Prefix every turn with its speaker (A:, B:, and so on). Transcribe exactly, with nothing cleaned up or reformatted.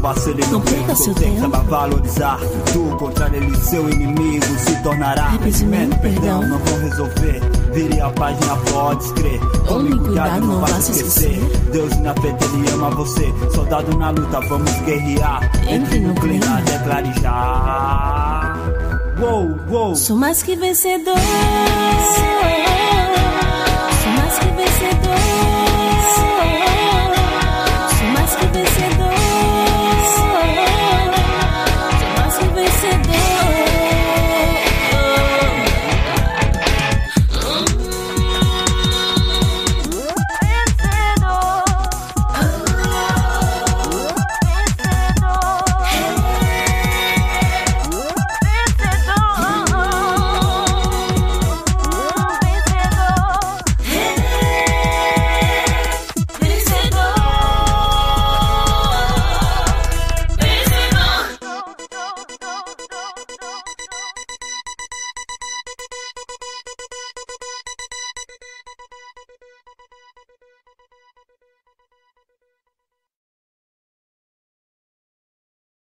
A: vacile e não perca o seu tempo. Saiba valorizar, do contrário ele seu inimigo se tornará. Arrependimento, perdão, não vão resolver. Vire a página, pode crer. Tome cuidado, não vá se esquecer. Deus na fé, ele ama você. Soldado na luta, vamos guerrear. Entre no clima, declare já. Uou, uou.
B: Sou mais que vencedor.